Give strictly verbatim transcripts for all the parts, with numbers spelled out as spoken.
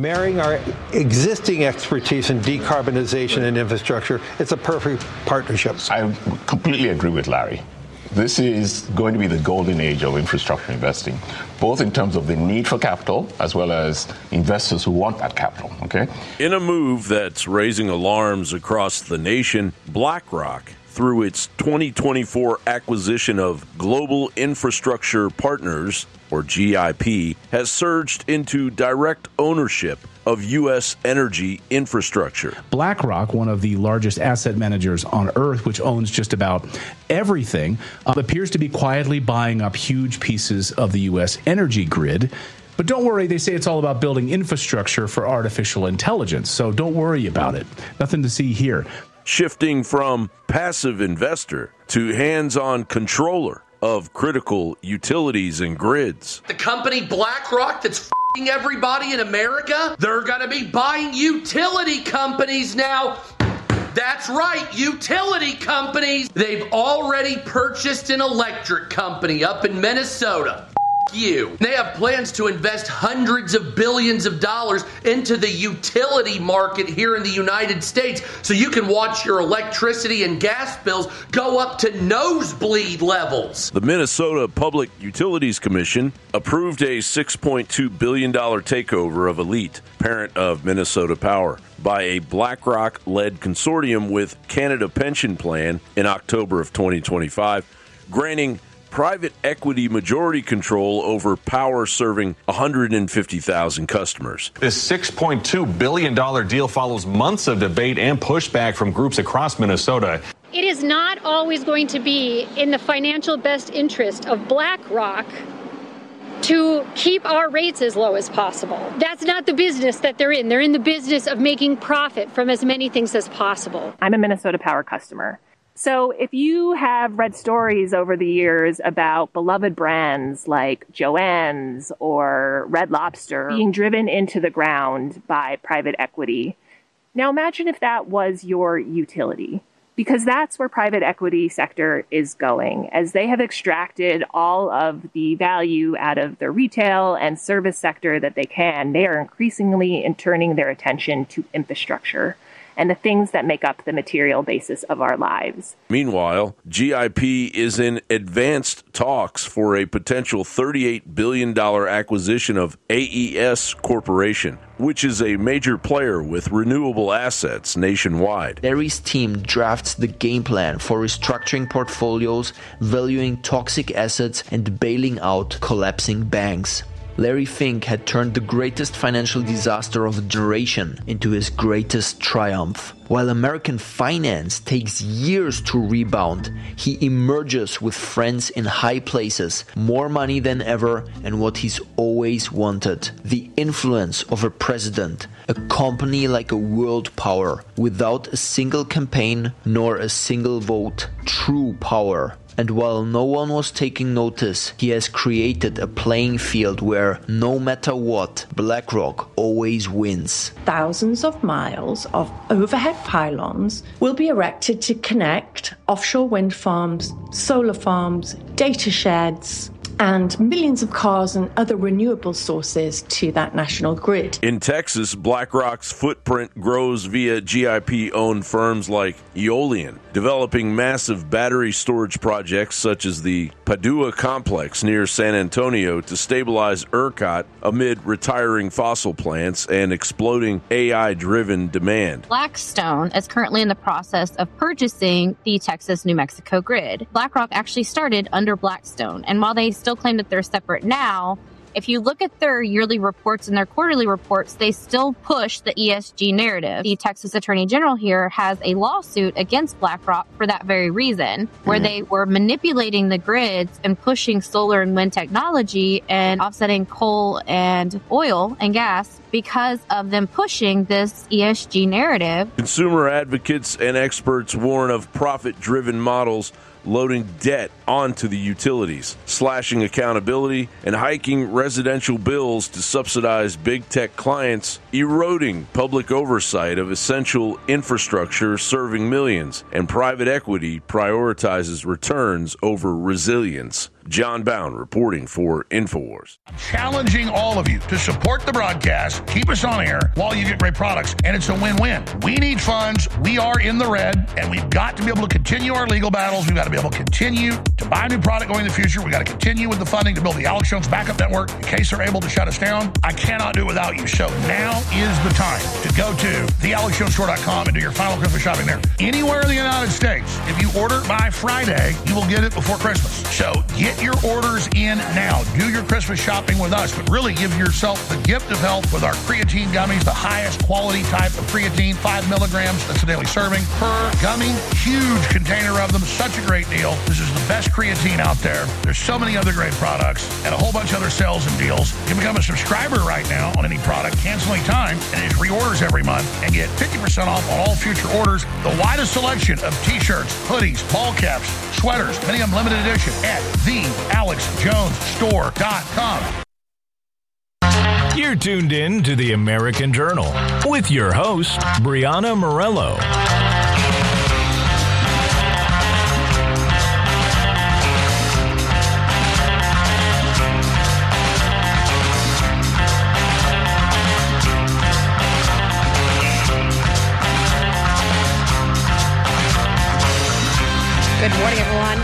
marrying our existing expertise in decarbonization and infrastructure, it's a perfect partnership. I completely agree with Larry. This is going to be the golden age of infrastructure investing, both in terms of the need for capital as well as investors who want that capital, okay? In a move that's raising alarms across the nation, BlackRock, through its twenty twenty-four acquisition of Global Infrastructure Partners, or G I P, has surged into direct ownership of U S energy infrastructure. BlackRock, one of the largest asset managers on Earth, which owns just about everything, uh, appears to be quietly buying up huge pieces of the U S energy grid. But don't worry, they say it's all about building infrastructure for artificial intelligence, so don't worry about it. Nothing to see here. Shifting from passive investor to hands-on controller of critical utilities and grids. The company BlackRock that's f***ing everybody in America, they're going to be buying utility companies now. That's right, utility companies. They've already purchased an electric company up in Minnesota. You. They have plans to invest hundreds of billions of dollars into the utility market here in the United States so you can watch your electricity and gas bills go up to nosebleed levels. The Minnesota Public Utilities Commission approved a six point two billion dollars takeover of Elite, parent of Minnesota Power, by a BlackRock-led consortium with Canada Pension Plan in October of twenty twenty-five, granting private equity majority control over power serving one hundred fifty thousand customers. This six point two billion dollars deal follows months of debate and pushback from groups across Minnesota. It is not always going to be in the financial best interest of BlackRock to keep our rates as low as possible. That's not the business that they're in. They're in the business of making profit from as many things as possible. I'm a Minnesota Power customer. So if you have read stories over the years about beloved brands like Joann's or Red Lobster being driven into the ground by private equity, now imagine if that was your utility, because that's where private equity sector is going. As they have extracted all of the value out of the retail and service sector that they can, they are increasingly turning their attention to infrastructure and the things that make up the material basis of our lives. Meanwhile, G I P is in advanced talks for a potential thirty-eight billion dollars acquisition of A E S Corporation, which is a major player with renewable assets nationwide. Larry's team drafts the game plan for restructuring portfolios, valuing toxic assets, and bailing out collapsing banks. Larry Fink had turned the greatest financial disaster of a generation into his greatest triumph. While American finance takes years to rebound, he emerges with friends in high places, more money than ever, and what he's always wanted: the influence of a president, a company like a world power, without a single campaign nor a single vote, true power. And while no one was taking notice, he has created a playing field where, no matter what, BlackRock always wins. Thousands of miles of overhead pylons will be erected to connect offshore wind farms, solar farms, data sheds, and millions of cars and other renewable sources to that national grid. In Texas, BlackRock's footprint grows via G I P-owned firms like Eolian, developing massive battery storage projects such as the Padua Complex near San Antonio to stabilize ERCOT amid retiring fossil plants and exploding A I-driven demand. Blackstone is currently in the process of purchasing the Texas-New Mexico grid. BlackRock actually started under Blackstone, and while they still claim that they're separate now, if you look at their yearly reports and their quarterly reports, they still push the E S G narrative. The Texas Attorney General here has a lawsuit against BlackRock for that very reason, where mm. they were manipulating the grids and pushing solar and wind technology and offsetting coal and oil and gas because of them pushing this E S G narrative. Consumer advocates and experts warn of profit-driven models loading debt onto the utilities, slashing accountability, and hiking residential bills to subsidize big tech clients, eroding public oversight of essential infrastructure serving millions, and private equity prioritizes returns over resilience. John Bound reporting for InfoWars. Challenging all of you to support the broadcast, keep us on air while you get great products, and it's a win-win. We need funds. We are in the red, and we've got to be able to continue our legal battles. We've got to be able to continue to buy a new product going in the future. We've got to continue with the funding to build the Alex Jones backup network in case they're able to shut us down. I cannot do it without you. So now is the time to go to the alex jones store dot com and do your final Christmas shopping there. Anywhere in the United States, if you order by Friday, you will get it before Christmas. So get your orders in now. Do your Christmas shopping with us, but really give yourself the gift of health with our creatine gummies, the highest quality type of creatine, five milligrams. That's a daily serving per gummy. Huge container of them. Such a great deal. This is the best creatine out there. There's so many other great products and a whole bunch of other sales and deals. You can become a subscriber right now on any product, cancel any time, and it reorders every month and get fifty percent off on all future orders. The widest selection of t-shirts, hoodies, ball caps, sweaters, many of them limited edition at the alex jones store dot com. You're tuned in to the American Journal with your host, Brianna Morello. Good morning, everyone.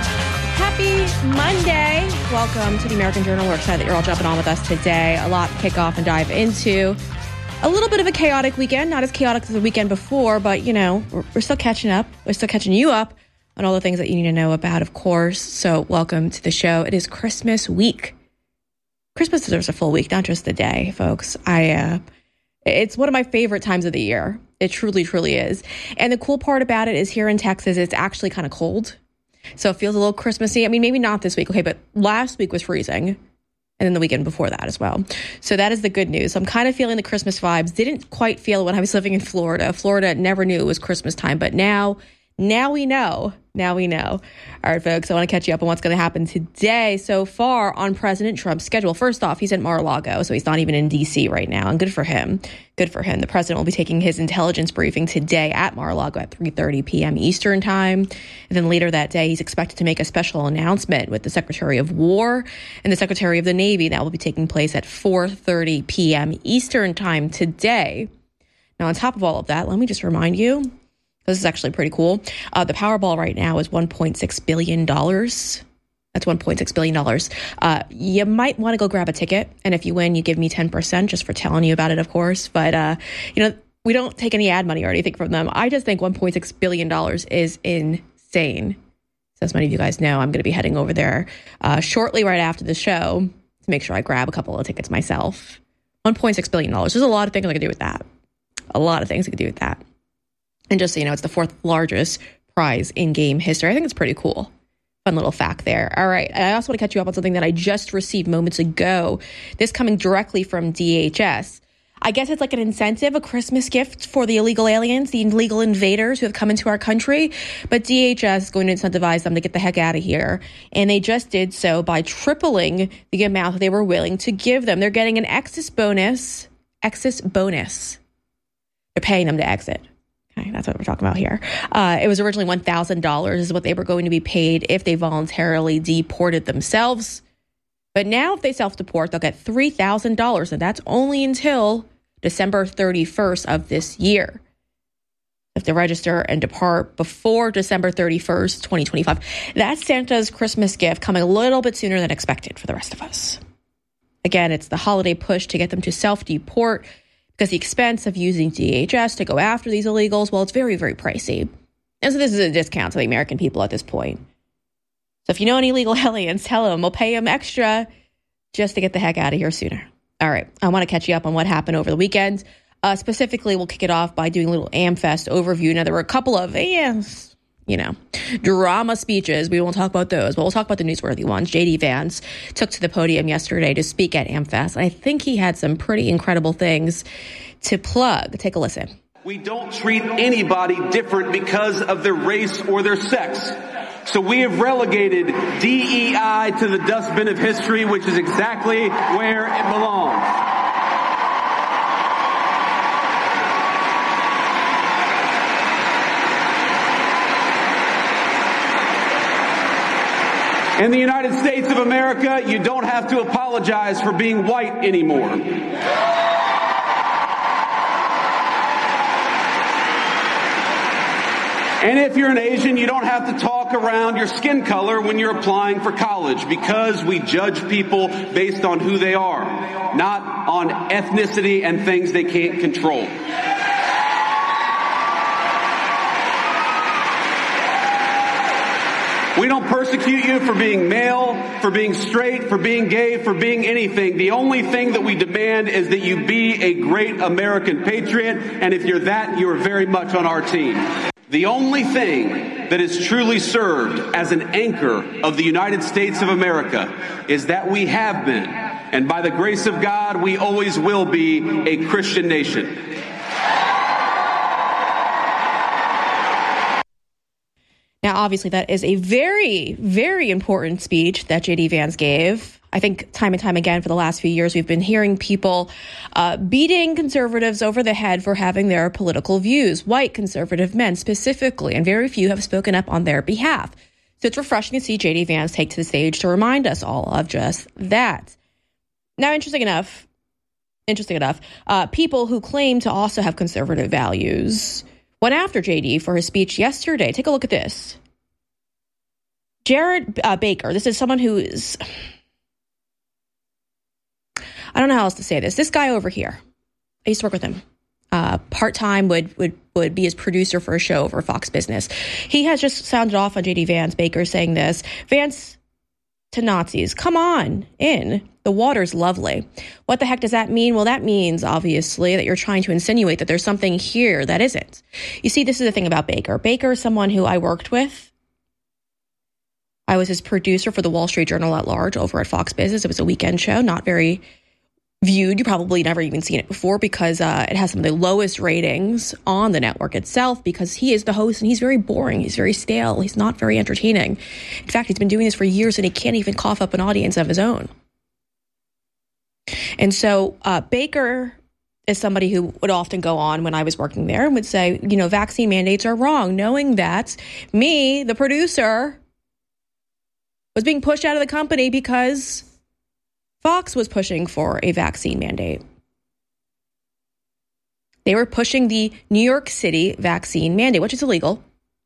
Happy Monday. Welcome to the American Journal. We're excited that you're all jumping on with us today. A lot to kick off and dive into. A little bit of a chaotic weekend. Not as chaotic as the weekend before, but, you know, we're, we're still catching up. We're still catching you up on all the things that you need to know about, of course. So welcome to the show. It is Christmas week. Christmas deserves a full week, not just the day, folks. I, uh, it's one of my favorite times of the year. It truly, truly is. And the cool part about it is here in Texas, it's actually kind of cold. So it feels a little Christmassy. I mean, maybe not this week, okay, but last week was freezing. And then the weekend before that as well. So that is the good news. So I'm kind of feeling the Christmas vibes. Didn't quite feel it when I was living in Florida. Florida never knew it was Christmas time, but now, now we know. Now we know. All right, folks, I want to catch you up on what's going to happen today so far on President Trump's schedule. First off, he's in Mar-a-Lago, so he's not even in D C right now, and good for him. Good for him. The president will be taking his intelligence briefing today at Mar-a-Lago at three thirty p.m. Eastern time. And then later that day, he's expected to make a special announcement with the Secretary of War and the Secretary of the Navy. That will be taking place at four thirty p.m. Eastern time today. Now, on top of all of that, let me just remind you, this is actually pretty cool. Uh, the Powerball right now is one point six billion dollars. That's one point six billion dollars. Uh, you might want to go grab a ticket. And if you win, you give me ten percent just for telling you about it, of course. But, uh, you know, we don't take any ad money or anything from them. I just think one point six billion dollars is insane. So as many of you guys know, I'm going to be heading over there uh, shortly right after the show to make sure I grab a couple of tickets myself. one point six billion dollars. There's a lot of things I could do with that. A lot of things I could do with that. And just so you know, it's the fourth largest prize in game history. I think it's pretty cool. Fun little fact there. All right. I also want to catch you up on something that I just received moments ago. This coming directly from D H S. I guess it's like an incentive, a Christmas gift for the illegal aliens, the illegal invaders who have come into our country. But D H S is going to incentivize them to get the heck out of here. And they just did so by tripling the amount that they were willing to give them. They're getting an excess bonus. Excess bonus. They're paying them to exit. Okay, that's what we're talking about here. Uh, it was originally one thousand dollars is what they were going to be paid if they voluntarily deported themselves. But now if they self-deport, they'll get three thousand dollars, and that's only until December thirty-first of this year. If they register and depart before December thirty-first, twenty twenty-five. That's Santa's Christmas gift coming a little bit sooner than expected for the rest of us. Again, it's the holiday push to get them to self-deport, because the expense of using D H S to go after these illegals, well, it's very, very pricey. And so this is a discount to the American people at this point. So if you know any illegal aliens, tell them we'll pay them extra just to get the heck out of here sooner. All right. I want to catch you up on what happened over the weekend. Uh, specifically, we'll kick it off by doing a little AmFest overview. Now, there were a couple of, eh, you know, drama speeches. We won't talk about those, but we'll talk about the newsworthy ones. J D Vance took to the podium yesterday to speak at AmFest. I think he had some pretty incredible things to plug. Take a listen. We don't treat anybody different because of their race or their sex. So we have relegated D E I to the dustbin of history, which is exactly where it belongs. In the United States of America, you don't have to apologize for being white anymore. And if you're an Asian, you don't have to talk around your skin color when you're applying for college, because we judge people based on who they are, not on ethnicity and things they can't control. We don't persecute you for being male, for being straight, for being gay, for being anything. The only thing that we demand is that you be a great American patriot, and if you're that, you are very much on our team. The only thing that has truly served as an anchor of the United States of America is that we have been, and by the grace of God, we always will be, a Christian nation. Now, obviously, that is a very, very important speech that J D. Vance gave. I think time and time again for the last few years, we've been hearing people uh, beating conservatives over the head for having their political views, white conservative men specifically, and very few have spoken up on their behalf. So it's refreshing to see J D. Vance take to the stage to remind us all of just that. Now, interesting enough, interesting enough, uh, people who claim to also have conservative values went after J D for his speech yesterday. Take a look at this. Jared uh, Baker, this is someone who is... I don't know how else to say this. This guy over here, I used to work with him. Uh, part-time would, would, would be his producer for a show over Fox Business. He has just sounded off on J D. Vance. Baker saying this. Vance to Nazis, come on in. The water's lovely. What the heck does that mean? Well, that means, obviously, that you're trying to insinuate that there's something here that isn't. You see, this is the thing about Baker. Baker is someone who I worked with. I was his producer for the Wall Street Journal at large over at Fox Business. It was a weekend show, not very viewed. You probably never even seen it before because uh, it has some of the lowest ratings on the network itself because he is the host and he's very boring. He's very stale. He's not very entertaining. In fact, he's been doing this for years and he can't even cough up an audience of his own. And so uh, Baker is somebody who would often go on when I was working there and would say, you know, vaccine mandates are wrong, knowing that me, the producer, was being pushed out of the company because Fox was pushing for a vaccine mandate. They were pushing the New York City vaccine mandate, which is illegal.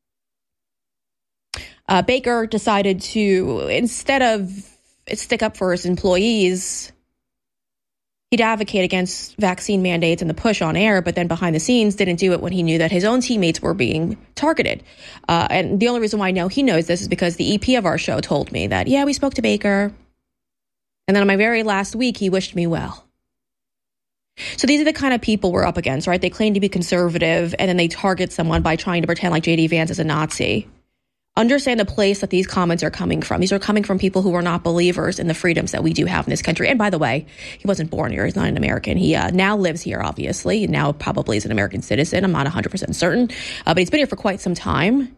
Uh, Baker decided to, instead of stick up for his employees, he'd advocate against vaccine mandates and the push on air, but then behind the scenes didn't do it when he knew that his own teammates were being targeted. Uh, and the only reason why I know he knows this is because the E P of our show told me that, yeah, we spoke to Baker. And then on my very last week, he wished me well. So these are the kind of people we're up against, right? They claim to be conservative, and then they target someone by trying to pretend like J D. Vance is a Nazi. Understand the place that these comments are coming from. These are coming from people who are not believers in the freedoms that we do have in this country. And by the way, he wasn't born here. He's not an American. He uh, now lives here, obviously. Now probably is an American citizen. I'm not one hundred percent certain. Uh, but he's been here for quite some time.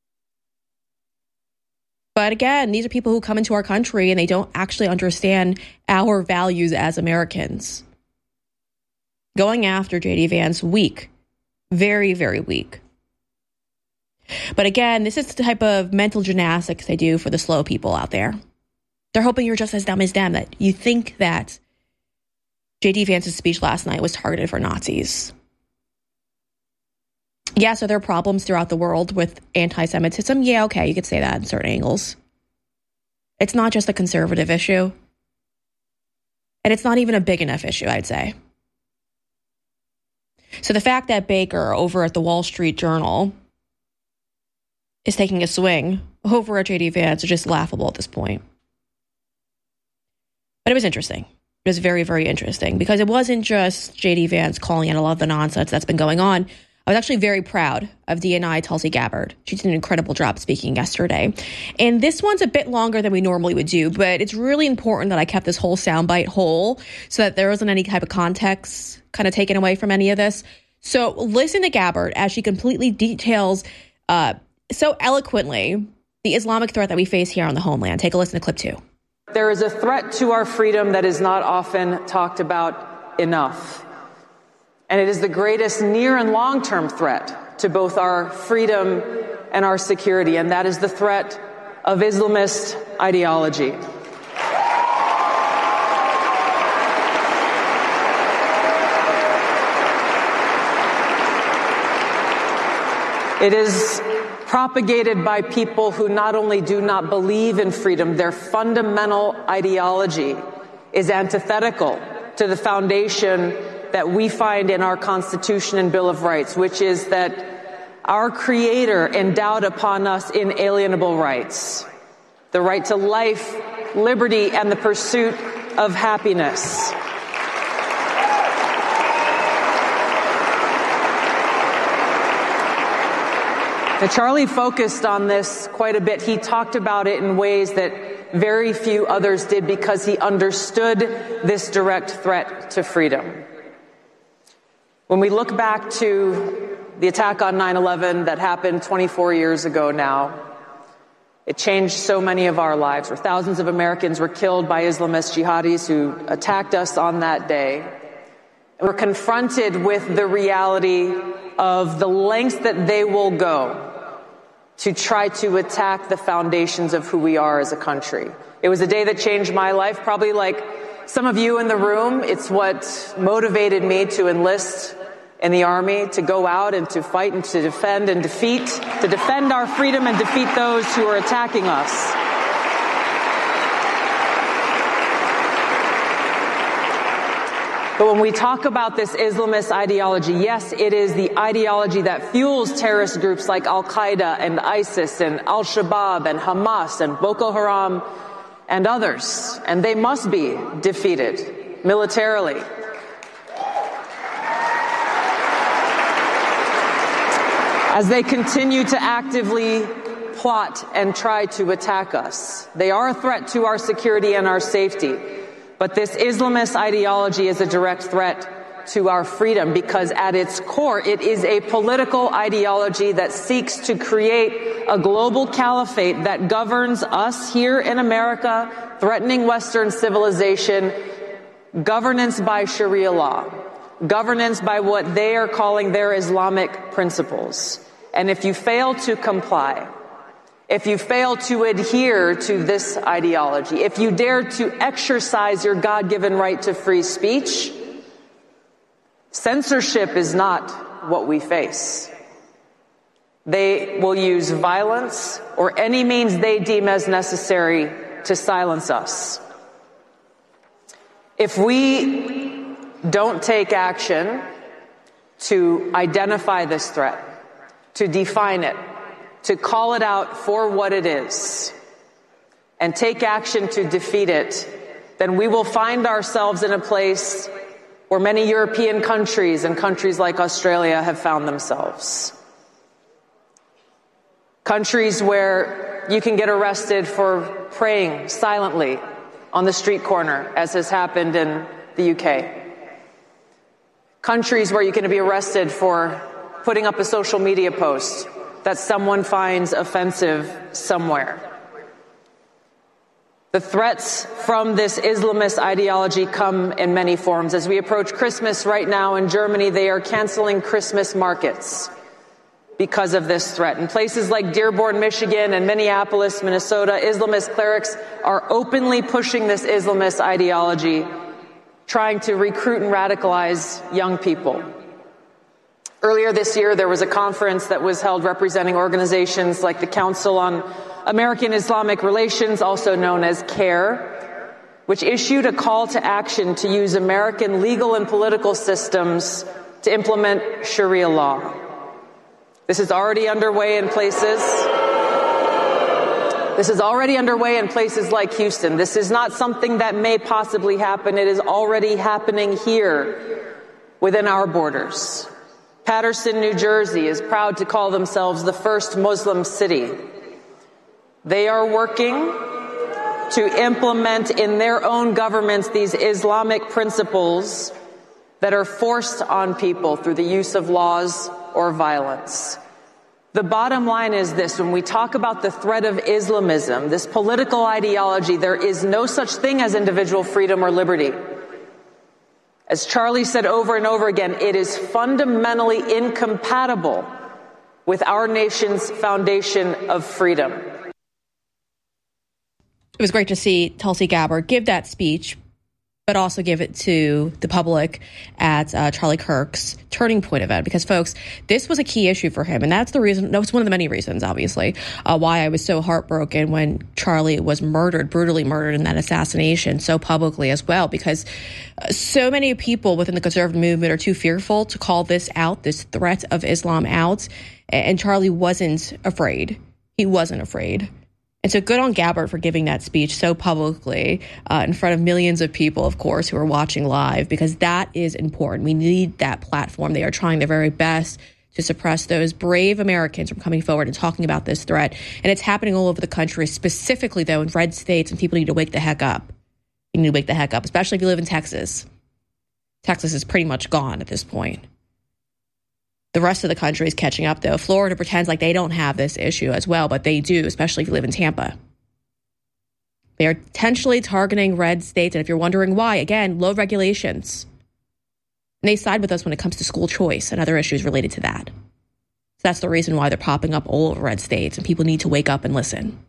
But again, these are people who come into our country and they don't actually understand our values as Americans. Going after J D. Vance, weak. Very, very weak. But again, this is the type of mental gymnastics they do for the slow people out there. They're hoping you're just as dumb as them, that you think that J D. Vance's speech last night was targeted for Nazis. Yes, are there problems throughout the world with anti-Semitism? Yeah, okay, you could say that in certain angles. It's not just a conservative issue. And it's not even a big enough issue, I'd say. So the fact that Baker over at the Wall Street Journal is taking a swing over at J D. Vance is just laughable at this point. But it was interesting. It was very, very interesting because it wasn't just J D. Vance calling out a lot of the nonsense that's been going on. I was actually very proud of D N I Tulsi Gabbard. She did an incredible job speaking yesterday. And this one's a bit longer than we normally would do, but it's really important that I kept this whole soundbite whole so that there wasn't any type of context kind of taken away from any of this. So listen to Gabbard as she completely details uh, so eloquently the Islamic threat that we face here on the homeland. Take a listen to clip two. There is a threat to our freedom that is not often talked about enough. And it is the greatest near and long-term threat to both our freedom and our security. And that is the threat of Islamist ideology. It is propagated by people who not only do not believe in freedom, their fundamental ideology is antithetical to the foundation that we find in our Constitution and Bill of Rights, which is that our Creator endowed upon us inalienable rights, the right to life, liberty, and the pursuit of happiness. Now, Charlie focused on this quite a bit. He talked about it in ways that very few others did because he understood this direct threat to freedom. When we look back to the attack on nine eleven that happened twenty-four years ago now, it changed so many of our lives, where thousands of Americans were killed by Islamist jihadis who attacked us on that day. And we're confronted with the reality of the lengths that they will go to try to attack the foundations of who we are as a country. It was a day that changed my life, probably like some of you in the room. It's what motivated me to enlist in the Army, to go out and to fight and to defend and defeat, to defend our freedom and defeat those who are attacking us. But when we talk about this Islamist ideology, yes, it is the ideology that fuels terrorist groups like Al-Qaeda and ISIS and Al-Shabaab and Hamas and Boko Haram and others. And they must be defeated militarily. As they continue to actively plot and try to attack us. They are a threat to our security and our safety. But this Islamist ideology is a direct threat to our freedom because at its core, it is a political ideology that seeks to create a global caliphate that governs us here in America, threatening Western civilization, governance by Sharia law, governance by what they are calling their Islamic principles. And if you fail to comply, if you fail to adhere to this ideology, if you dare to exercise your God-given right to free speech, censorship is not what we face. They will use violence or any means they deem as necessary to silence us. If we don't take action to identify this threat, to define it, to call it out for what it is, and take action to defeat it, then we will find ourselves in a place where many European countries and countries like Australia have found themselves. Countries where you can get arrested for praying silently on the street corner, as has happened in the U K. Countries where you can be arrested for putting up a social media post that someone finds offensive somewhere. The threats from this Islamist ideology come in many forms. As we approach Christmas right now in Germany, they are canceling Christmas markets because of this threat. In places like Dearborn, Michigan, and Minneapolis, Minnesota, Islamist clerics are openly pushing this Islamist ideology, trying to recruit and radicalize young people. Earlier this year, there was a conference that was held representing organizations like the Council on American Islamic Relations, also known as CARE, which issued a call to action to use American legal and political systems to implement Sharia law. This is already underway in places. This is already underway in places like Houston. This is not something that may possibly happen. It is already happening here within our borders. Paterson, New Jersey is proud to call themselves the first Muslim city. They are working to implement in their own governments these Islamic principles that are forced on people through the use of laws or violence. The bottom line is this: when we talk about the threat of Islamism, this political ideology, there is no such thing as individual freedom or liberty. As Charlie said over and over again, it is fundamentally incompatible with our nation's foundation of freedom. it was great to see Tulsi Gabbard give that speech, but also give it to the public at uh, Charlie Kirk's Turning Point event. Because, folks, this was a key issue for him. And that's the reason, that was one of the many reasons, obviously, uh, why I was so heartbroken when Charlie was murdered, brutally murdered in that assassination so publicly as well. Because uh, so many people within the conservative movement are too fearful to call this out, this threat of Islam out. And Charlie wasn't afraid. He wasn't afraid. And so good on Gabbard for giving that speech so publicly uh, in front of millions of people, of course, who are watching live, because that is important. We need that platform. They are trying their very best to suppress those brave Americans from coming forward and talking about this threat. And it's happening all over the country, specifically, though, in red states, and people need to wake the heck up. You need to wake the heck up, especially if you live in Texas. Texas is pretty much gone at this point. The rest of the country is catching up, though. Florida pretends like they don't have this issue as well, but they do, especially if you live in Tampa. They are intentionally targeting red states, and if you're wondering why, again, low regulations. And they side with us when it comes to school choice and other issues related to that. So that's the reason why they're popping up all over red states, and people need to wake up and listen.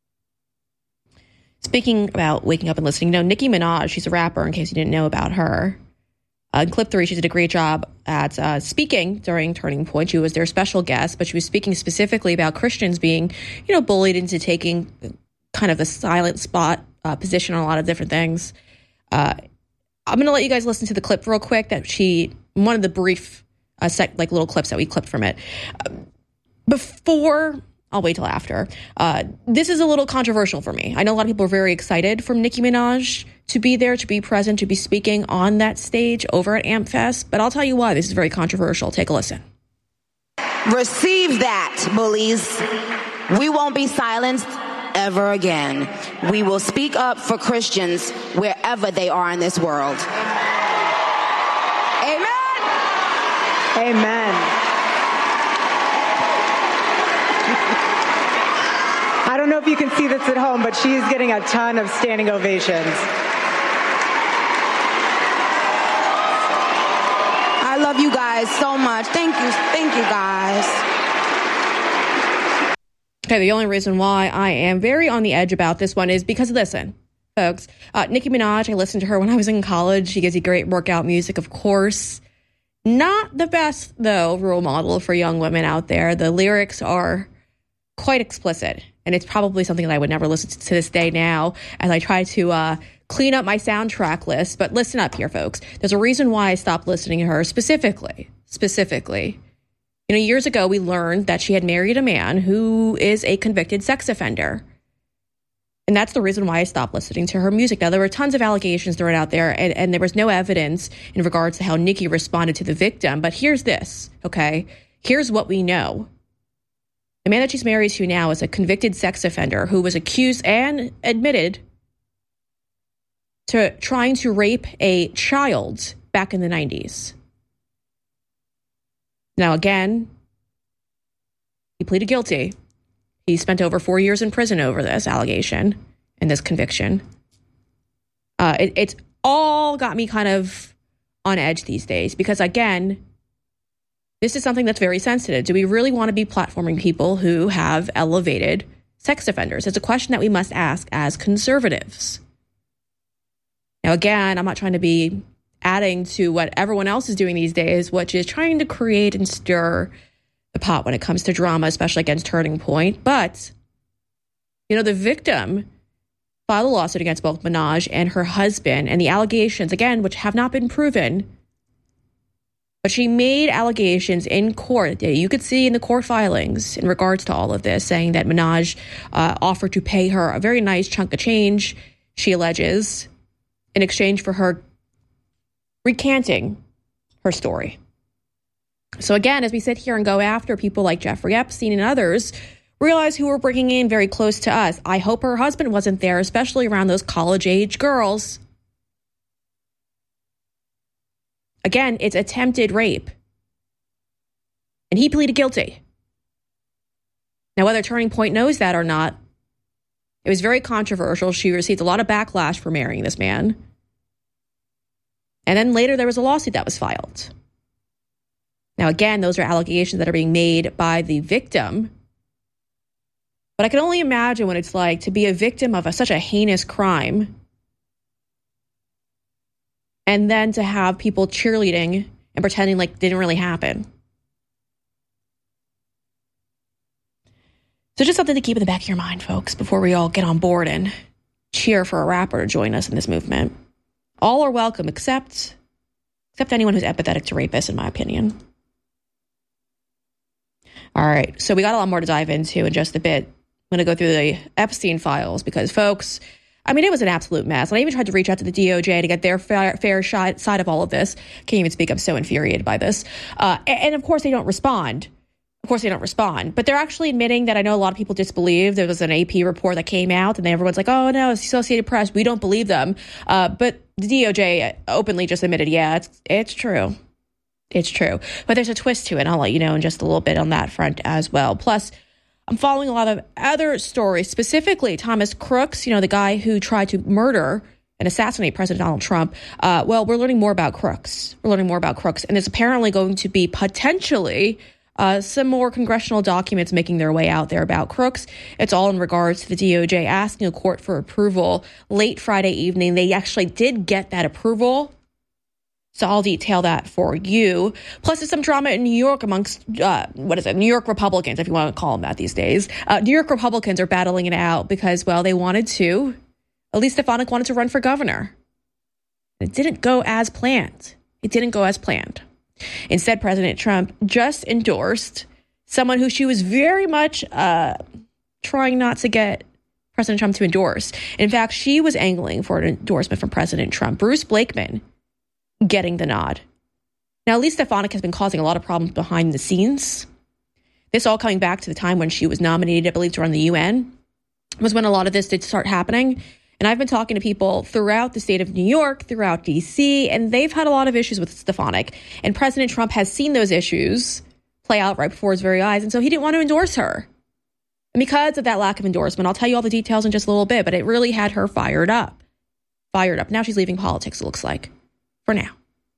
Speaking about waking up and listening, you know, Nicki Minaj, she's a rapper, in case you didn't know about her. Uh, in clip three, she did a great job at uh, speaking during Turning Point. She was their special guest, but she was speaking specifically about Christians being, you know, bullied into taking kind of the silent spot uh, position on a lot of different things. Uh, I'm going to let you guys listen to the clip real quick that she, one of the brief, uh, sec, like little clips that we clipped from it. Uh, before, I'll wait till after. Uh, this is a little controversial for me. I know a lot of people are very excited from Nicki Minaj to be there, to be present, to be speaking on that stage over at AmpFest. But I'll tell you why this is very controversial. Take a listen. Receive that, bullies. We won't be silenced ever again. We will speak up for Christians wherever they are in this world. Amen. Amen. I don't know if you can see this at home, but she is getting a ton of standing ovations. I love you guys so much. Thank you. Thank you, guys. Okay, the only reason why I am very on the edge about this one is because, listen, folks, uh, Nicki Minaj, I listened to her when I was in college. She gives you great workout music, of course. Not the best, though, role model for young women out there. The lyrics are quite explicit, and it's probably something that I would never listen to to this day now as I try to uh, clean up my soundtrack list. But listen up here, folks. There's a reason why I stopped listening to her specifically. Specifically. You know, years ago, we learned that she had married a man who is a convicted sex offender. And that's the reason why I stopped listening to her music. Now, there were tons of allegations thrown out there, and, and there was no evidence in regards to how Nicki responded to the victim. But here's this, okay? Here's what we know. The man that she's married to now is a convicted sex offender who was accused and admitted to trying to rape a child back in the nineties. Now, again, he pleaded guilty. He spent over four years in prison over this allegation and this conviction. Uh, it, it's all got me kind of on edge these days because, again, this is something that's very sensitive. Do we really want to be platforming people who have elevated sex offenders? It's a question that we must ask as conservatives. Now, again, I'm not trying to be adding to what everyone else is doing these days, which is trying to create and stir the pot when it comes to drama, especially against Turning Point. But, you know, the victim filed a lawsuit against both Minaj and her husband, and the allegations, again, which have not been proven, but she made allegations in court that you could see in the court filings in regards to all of this, saying that Minaj uh, offered to pay her a very nice chunk of change, she alleges, in exchange for her recanting her story. So again, as we sit here and go after people like Jeffrey Epstein and others, realize who we're bringing in very close to us. I hope her husband wasn't there, especially around those college-age girls. Again, it's attempted rape. And he pleaded guilty. Now, whether Turning Point knows that or not, it was very controversial. She received a lot of backlash for marrying this man. And then later there was a lawsuit that was filed. Now, again, those are allegations that are being made by the victim. But I can only imagine what it's like to be a victim of a, such a heinous crime and then to have people cheerleading and pretending like it didn't really happen. So just something to keep in the back of your mind, folks, before we all get on board and cheer for a rapper to join us in this movement. All are welcome, except, except anyone who's empathetic to rapists, in my opinion. All right, so we got a lot more to dive into in just a bit. I'm going to go through the Epstein files because, folks, I mean, it was an absolute mess. And I even tried to reach out to the D O J to get their fair, fair shot, side of all of this. Can't even speak. I'm so infuriated by this. Uh, and, and, of course, they don't respond. Of course, they don't respond. But they're actually admitting that I know a lot of people disbelieve. There was an A P report that came out, and then everyone's like, oh, no, it's the Associated Press. We don't believe them. Uh, but the D O J openly just admitted, yeah, it's it's true. It's true. But there's a twist to it. And I'll let you know in just a little bit on that front as well. Plus, I'm following a lot of other stories, specifically Thomas Crooks, you know, the guy who tried to murder and assassinate President Donald Trump. Uh, well, we're learning more about Crooks. We're learning more about Crooks. And there's apparently going to be potentially uh, some more congressional documents making their way out there about Crooks. It's all in regards to the D O J asking a court for approval late Friday evening. They actually did get that approval. So I'll detail that for you. Plus, there's some drama in New York amongst, uh, what is it, New York Republicans, if you want to call them that these days. Uh, New York Republicans are battling it out because, well, they wanted to. Elise Stefanik wanted to run for governor. It didn't go as planned. It didn't go as planned. Instead, President Trump just endorsed someone who she was very much uh, trying not to get President Trump to endorse. In fact, she was angling for an endorsement from President Trump. Bruce Blakeman getting the nod. Now, Elise Stefanik has been causing a lot of problems behind the scenes. This all coming back to the time when she was nominated, I believe, to run the U N, was when a lot of this did start happening. And I've been talking to people throughout the state of New York, throughout D C, and they've had a lot of issues with Stefanik. And President Trump has seen those issues play out right before his very eyes, and so he didn't want to endorse her. And because of that lack of endorsement, I'll tell you all the details in just a little bit, but it really had her fired up. Fired up. Now she's leaving politics, it looks like. For now.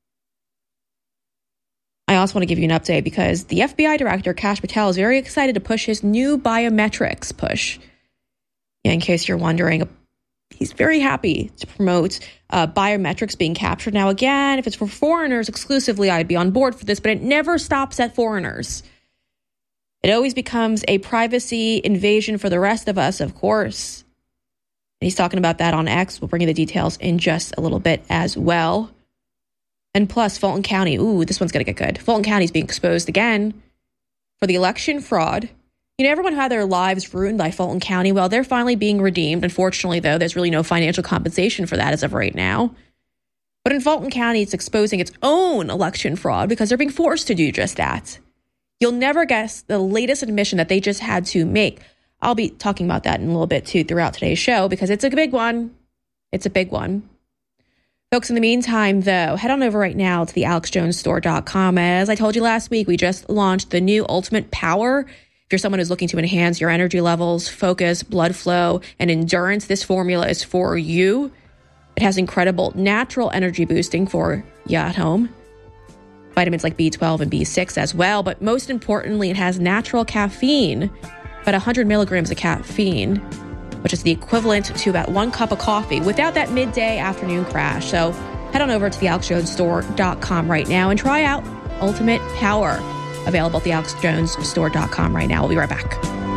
I also want to give you an update because the F B I director, Kash Patel, is very excited to push his new biometrics push. Yeah, in case you're wondering, he's very happy to promote uh, biometrics being captured. Now, again, if it's for foreigners exclusively, I'd be on board for this, but it never stops at foreigners. It always becomes a privacy invasion for the rest of us, of course. And he's talking about that on X. We'll bring you the details in just a little bit as well. And plus, Fulton County, ooh, this one's going to get good. Fulton County is being exposed again for the election fraud. You know, everyone who had their lives ruined by Fulton County, well, they're finally being redeemed. Unfortunately, though, there's really no financial compensation for that as of right now. But in Fulton County, it's exposing its own election fraud because they're being forced to do just that. You'll never guess the latest admission that they just had to make. I'll be talking about that in a little bit, too, throughout today's show because it's a big one. It's a big one. Folks, in the meantime, though, head on over right now to the alex jones store dot com. As I told you last week, we just launched the new Ultimate Power. If you're someone who's looking to enhance your energy levels, focus, blood flow, and endurance, this formula is for you. It has incredible natural energy boosting for you at home. Vitamins like B twelve and B six as well. But most importantly, it has natural caffeine, about one hundred milligrams of caffeine, which is the equivalent to about one cup of coffee without that midday afternoon crash. So head on over to the alex jones store dot com right now and try out Ultimate Power. Available at the alex jones store dot com right now. We'll be right back.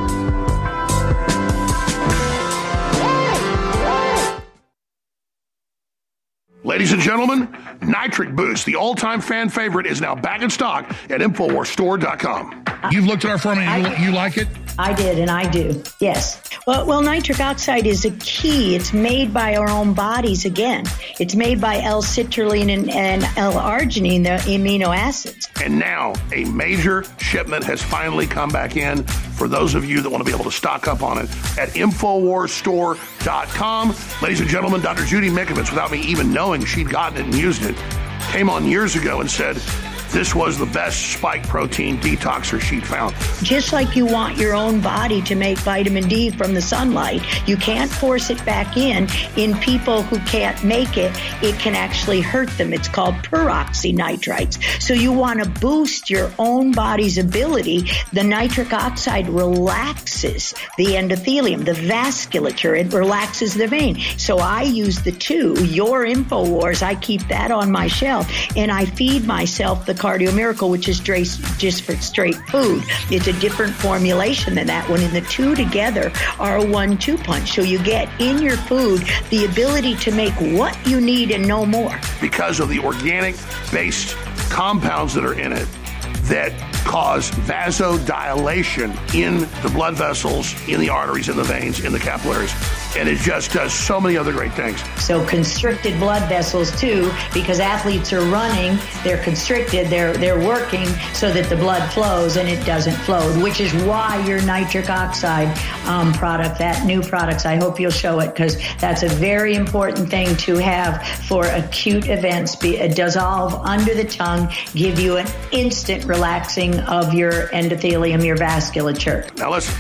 Ladies and gentlemen, Nitric Boost, the all-time fan favorite, is now back in stock at infowars store dot com. You've looked at our formula and you, you like it? I did, and I do, yes. Well, well, nitric oxide is a key. It's made by our own bodies again. It's made by L-citrulline and, and L-arginine, the amino acids. And now a major shipment has finally come back in for those of you that want to be able to stock up on it at infowars store dot com. Ladies and gentlemen, Doctor Judy Mikovits, without me even knowing she'd gotten it and used it, came on years ago and said, this was the best spike protein detoxer she'd found. Just like you want your own body to make vitamin D from the sunlight, you can't force it back in. In people who can't make it, it can actually hurt them. It's called peroxynitrites. So you want to boost your own body's ability. The nitric oxide relaxes the endothelium, the vasculature. It relaxes the vein. So I use the two. Your InfoWars, I keep that on my shelf, and I feed myself the Cardio Miracle, which is just for straight food. It's a different formulation than that one, and the two together are a one two punch. So you get in your food the ability to make what you need and no more. Because of the organic-based compounds that are in it that cause vasodilation in the blood vessels, in the arteries, in the veins, in the capillaries. And it just does so many other great things. So constricted blood vessels too, because athletes are running, they're constricted, they're they're working so that the blood flows, and it doesn't flow, which is why your nitric oxide um, product, that new products, I hope you'll show it, because that's a very important thing to have for acute events. Be, uh, dissolve under the tongue, give you an instant relaxing of your endothelium, your vasculature. Now listen,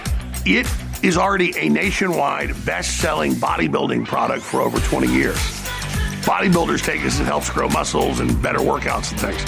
it is already a nationwide best-selling bodybuilding product for over twenty years. Bodybuilders take this, it helps grow muscles and better workouts and things.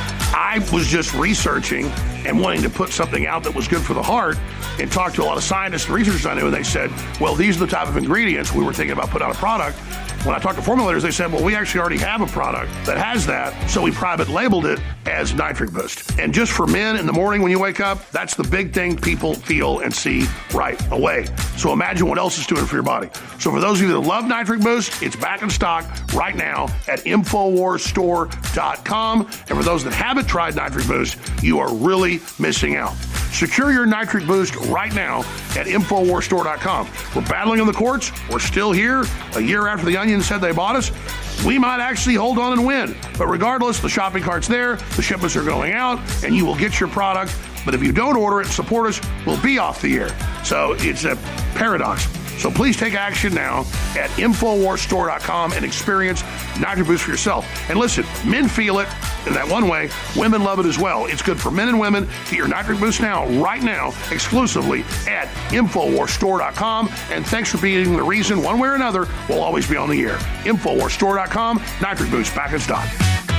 I was just researching and wanting to put something out that was good for the heart, and talked to a lot of scientists and researchers I knew, and they said, well, these are the type of ingredients we were thinking about putting out a product. When I talked to formulators, they said, well, we actually already have a product that has that, so we private labeled it as Nitric Boost. And just for men in the morning when you wake up, that's the big thing people feel and see right away. So imagine what else it's doing for your body. So for those of you that love Nitric Boost, it's back in stock right now at Infowars Store dot com. And for those that haven't tried Nitric Boost, you are really missing out. Secure your Nitric Boost right now at Infowars Store dot com. We're battling in the courts. We're still here. A year after the Onion said they bought us, we might actually hold on and win. But regardless, the shopping cart's there, the shipments are going out, and you will get your product. But if you don't order it and support us, we'll be off the air. So it's a paradox. So please take action now at Infowars Store dot com and experience Nitric Boost for yourself. And listen, men feel it in that one way. Women love it as well. It's good for men and women. Get your Nitric Boost now, right now, exclusively at Infowars Store dot com. And thanks for being the reason, one way or another, we'll always be on the air. Infowars Store dot com, Nitric Boost, back in stock.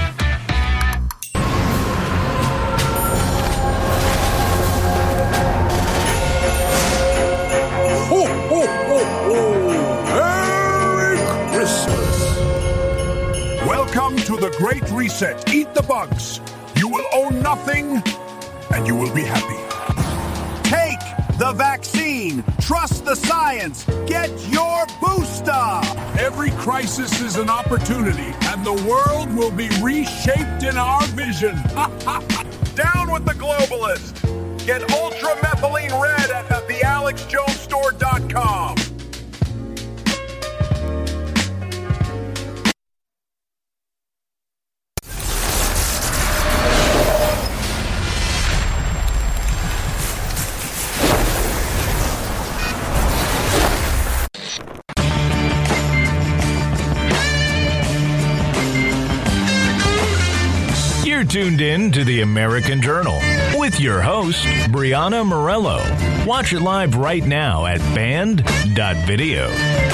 Ho, ho, ho, ho! Merry Christmas! Welcome to the Great Reset. Eat the bugs. You will own nothing, and you will be happy. Take the vaccine. Trust the science. Get your booster. Every crisis is an opportunity, and the world will be reshaped in our vision. Down with the globalist. Get Ultra Methylene Red at the Alex Jones Store dot com. You're tuned in to the American Journal with your host, Brianna Morello. Watch it live right now at band dot video.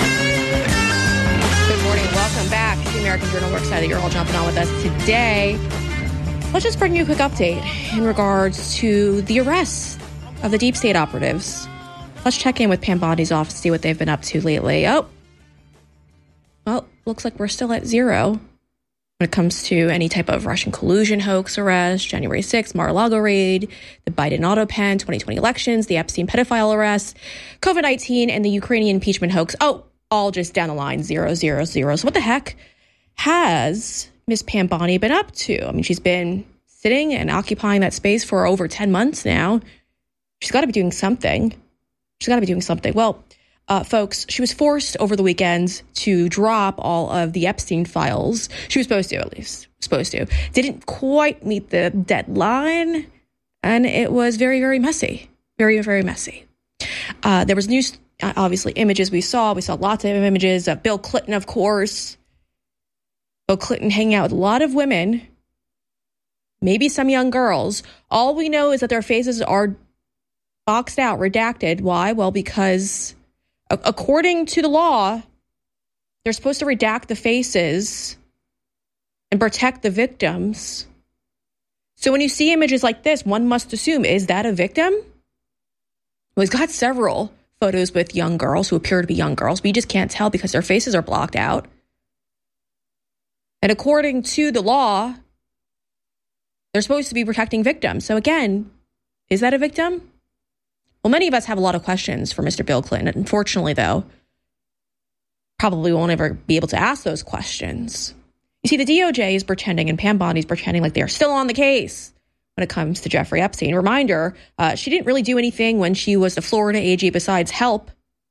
Good morning. Welcome back to the American Journal. We're excited that you're all jumping on with us today. Let's just bring you a quick update in regards to the arrests of the deep state operatives. Let's check in with Pam Bondi's office, see what they've been up to lately. Oh, well, looks like we're still at zero when it comes to any type of Russian collusion hoax arrest, January sixth, Mar-a-Lago raid, the Biden auto pen, twenty twenty elections, the Epstein pedophile arrest, COVID nineteen, and the Ukrainian impeachment hoax. Oh, all just down the line, zero, zero, zero. So what the heck has Miss Pam Bondi been up to? I mean, she's been sitting and occupying that space for over ten months now. She's got to be doing something. She's got to be doing something. Well, Uh, folks, she was forced over the weekend to drop all of the Epstein files. She was supposed to, at least. Supposed to. Didn't quite meet the deadline. And it was very, very messy. Very, very messy. Uh, there was news, uh, obviously, images we saw. We saw lots of images of Bill Clinton, of course. Bill Clinton hanging out with a lot of women maybe some young girls. All we know is that their faces are boxed out, redacted. Why? Well, because a- according to the law, they're supposed to redact the faces and protect the victims. So when you see images like this, one must assume, is that a victim? Well, he's got several photos with young girls who appear to be young girls, but you just can't tell because their faces are blocked out. And according to the law, they're supposed to be protecting victims. So again, is that a victim? Well, many of us have a lot of questions for Mister Bill Clinton. Unfortunately, though, probably won't ever be able to ask those questions. You see, the D O J is pretending, and Pam Bondi's pretending like they're still on the case when it comes to Jeffrey Epstein. Reminder, uh, she didn't really do anything when she was the Florida A G besides help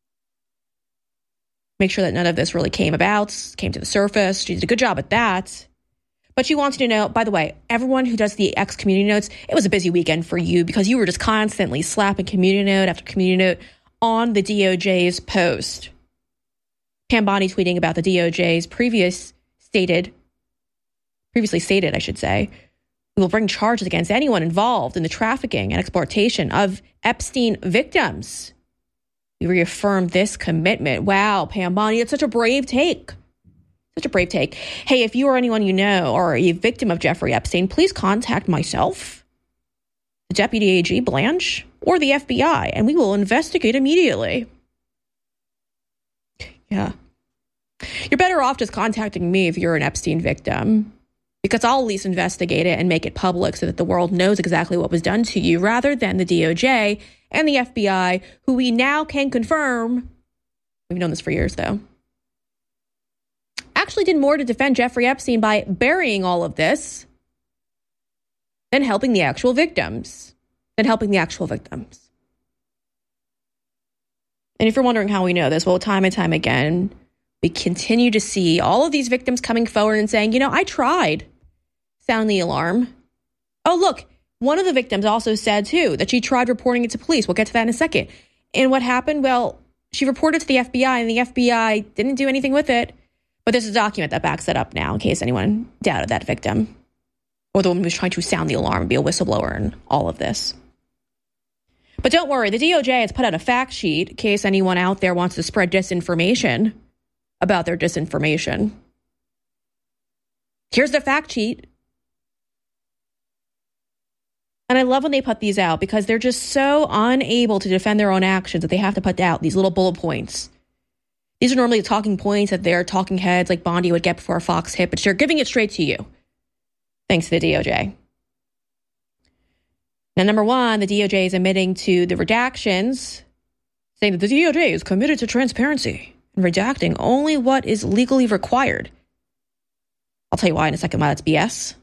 make sure that none of this really came about, came to the surface. She did a good job at that. But she wants you to know, by the way, everyone who does the X community notes, it was a busy weekend for you because you were just constantly slapping community note after community note on the D O J's post. Pam Bondi tweeting about the D O J's previous stated, previously stated, I should say, we will bring charges against anyone involved in the trafficking and exploitation of Epstein victims. We reaffirm this commitment. Wow, Pam Bondi, it's such a brave take. Such a brave take. Hey, if you or anyone you know are a victim of Jeffrey Epstein, please contact myself, the Deputy A G Blanche, or the F B I, and we will investigate immediately. Yeah. You're better off just contacting me if you're an Epstein victim, because I'll at least investigate it and make it public so that the world knows exactly what was done to you, rather than the D O J and the F B I, who we now can confirm, we've known this for years though, actually did more to defend Jeffrey Epstein by burying all of this than helping the actual victims, than helping the actual victims. And if you're wondering how we know this, well, time and time again, we continue to see all of these victims coming forward and saying, you know, I tried. Sound the alarm. Oh, look, one of the victims also said, too, that she tried reporting it to police. We'll get to that in a second. And what happened? Well, she reported to the F B I, and the F B I didn't do anything with it. But there's a document that backs that up now, in case anyone doubted that victim, or the woman who was trying to sound the alarm and be a whistleblower in all of this. But don't worry, the D O J has put out a fact sheet in case anyone out there wants to spread disinformation about their disinformation. Here's the fact sheet. And I love when they put these out because they're just so unable to defend their own actions that they have to put out these little bullet points. These are normally the talking points that their talking heads like Bondi would get before a Fox hit, but they're giving it straight to you. Thanks to the D O J. Now, number one, the D O J is admitting to the redactions, saying that the D O J is committed to transparency and redacting only what is legally required. I'll tell you why in a second why that's B S.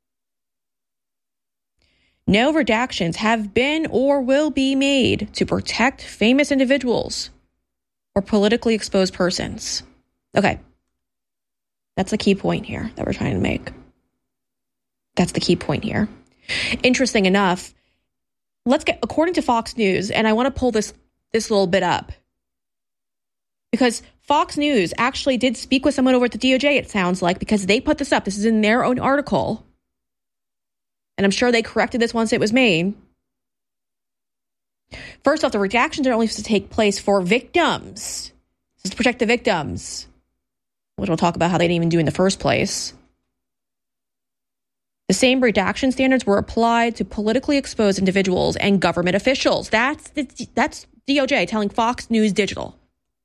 No redactions have been or will be made to protect famous individuals or politically exposed persons. Okay. That's the key point here that we're trying to make. That's the key point here. Interesting enough, let's get, according to Fox News, and I want to pull this, this little bit up, because Fox News actually did speak with someone over at the D O J, it sounds like, because they put this up. This is in their own article. And I'm sure they corrected this once it was made. First off, the redactions are only supposed to take place for victims. This is to protect the victims, which we'll talk about how they didn't even do in the first place. The same redaction standards were applied to politically exposed individuals and government officials. That's the, that's D O J telling Fox News Digital.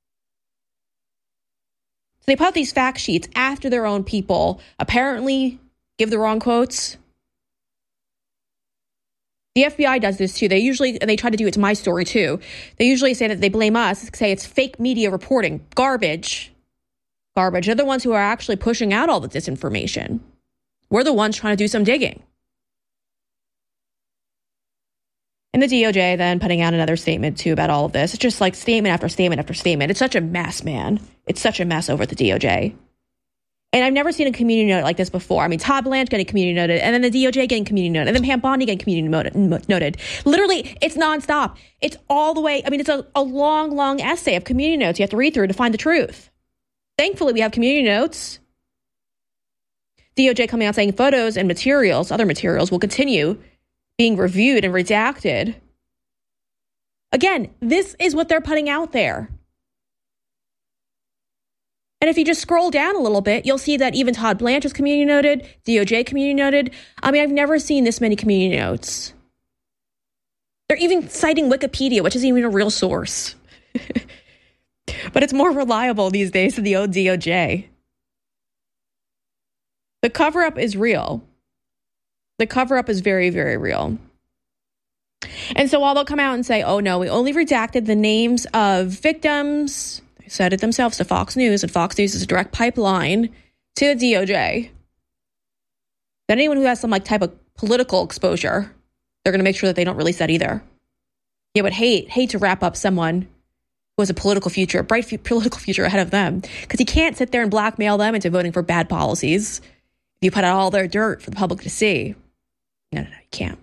So they put out these fact sheets after their own people apparently give the wrong quotes. The F B I does this too. They usually, and they try to do it to my story too. They usually say that they blame us, say it's fake media reporting, garbage, garbage. They're the ones who are actually pushing out all the disinformation. We're the ones trying to do some digging. And the D O J then putting out another statement too about all of this. It's just like statement after statement after statement. It's such a mess, man. It's such a mess over at the D O J. And I've never seen a community note like this before. I mean, Todd Blanche getting community noted, and then the D O J getting community noted, and then Pam Bondi getting community noted. Literally, it's nonstop. It's all the way. I mean, it's a, a long, long essay of community notes you have to read through to find the truth. Thankfully, we have community notes. D O J coming out saying photos and materials, other materials, will continue being reviewed and redacted. Again, this is what they're putting out there. And if you just scroll down a little bit, you'll see that even Todd Blanchard's community noted, D O J community noted. I mean, I've never seen this many community notes. They're even citing Wikipedia, which isn't even a real source. But it's more reliable these days than the old D O J. The cover-up is real. The cover-up is very, very real. And so while they'll come out and say, oh no, we only redacted the names of victims, they said it themselves to Fox News, and Fox News is a direct pipeline to the D O J. Then anyone who has some like type of political exposure, they're going to make sure that they don't release that either. You would hate, hate to wrap up someone who has a political future, a bright f- political future ahead of them, because you can't sit there and blackmail them into voting for bad policies if you put out all their dirt for the public to see. No, no, no, you can't.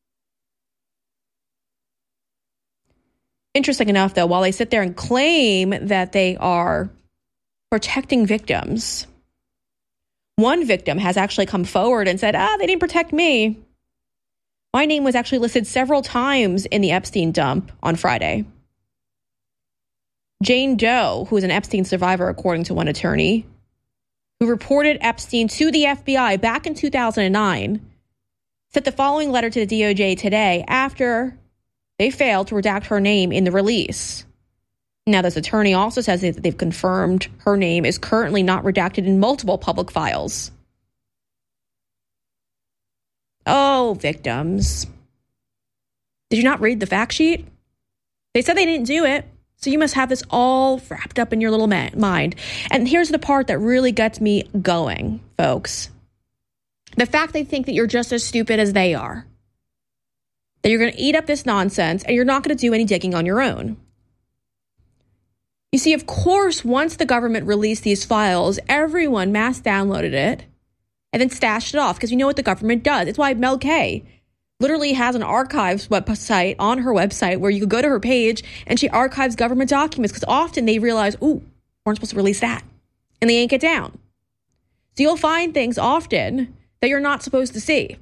Interesting enough, though, while they sit there and claim that they are protecting victims, one victim has actually come forward and said, ah, they didn't protect me. My name was actually listed several times in the Epstein dump on Friday. Jane Doe, who is an Epstein survivor, according to one attorney, who reported Epstein to the F B I back in two thousand nine, sent the following letter to the D O J today after they failed to redact her name in the release. Now, this attorney also says that they've confirmed her name is currently not redacted in multiple public files. Oh, victims. Did you not read the fact sheet? They said they didn't do it, so you must have this all wrapped up in your little ma- mind. And here's the part that really gets me going, folks. The fact they think that you're just as stupid as they are. That you're going to eat up this nonsense and you're not going to do any digging on your own. You see, of course, once the government released these files, everyone mass downloaded it and then stashed it off, because you know what the government does. It's why Mel K literally has an archives website on her website where you can go to her page and she archives government documents, because often they realize, ooh, weren't supposed to release that, and they yank it down. So you'll find things often that you're not supposed to see.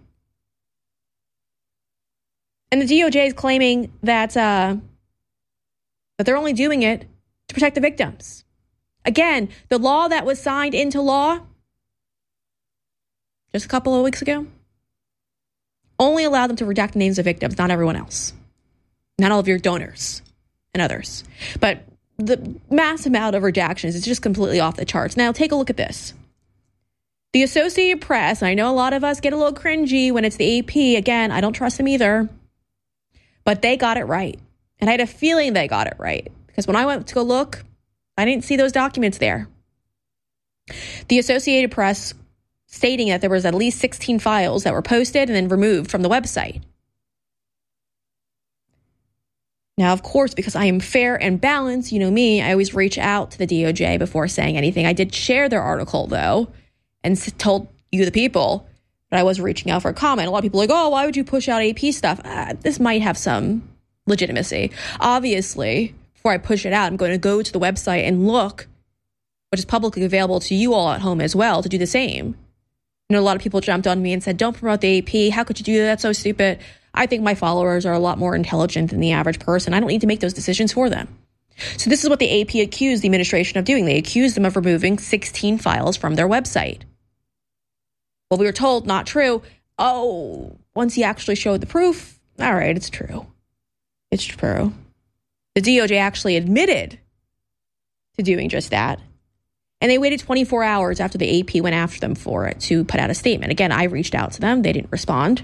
And the D O J is claiming that uh, that they're only doing it to protect the victims. Again, the law that was signed into law just a couple of weeks ago only allowed them to redact the names of victims, not everyone else. Not all of your donors and others. But the mass amount of redactions is just completely off the charts. Now, take a look at this. The Associated Press, and I know a lot of us get a little cringy when it's the A P. Again, I don't trust them either. But they got it right. And I had a feeling they got it right, because when I went to go look, I didn't see those documents there. The Associated Press stating that there was at least sixteen files that were posted and then removed from the website. Now, of course, because I am fair and balanced, you know me, I always reach out to the D O J before saying anything. I did share their article, though, and told you, the people, that I was reaching out for a comment. A lot of people are like, oh, why would you push out A P stuff? Uh, this might have some legitimacy. Obviously, before I push it out, I'm going to go to the website and look, which is publicly available to you all at home as well, to do the same. You know, a lot of people jumped on me and said, don't promote the A P. How could you do that? That's so stupid. I think my followers are a lot more intelligent than the average person. I don't need to make those decisions for them. So this is what the A P accused the administration of doing. They accused them of removing sixteen files from their website. Well, we were told not true. Oh, once he actually showed the proof, all right, it's true. It's true. The D O J actually admitted to doing just that. And they waited twenty-four hours after the A P went after them for it to put out a statement. Again, I reached out to them. They didn't respond.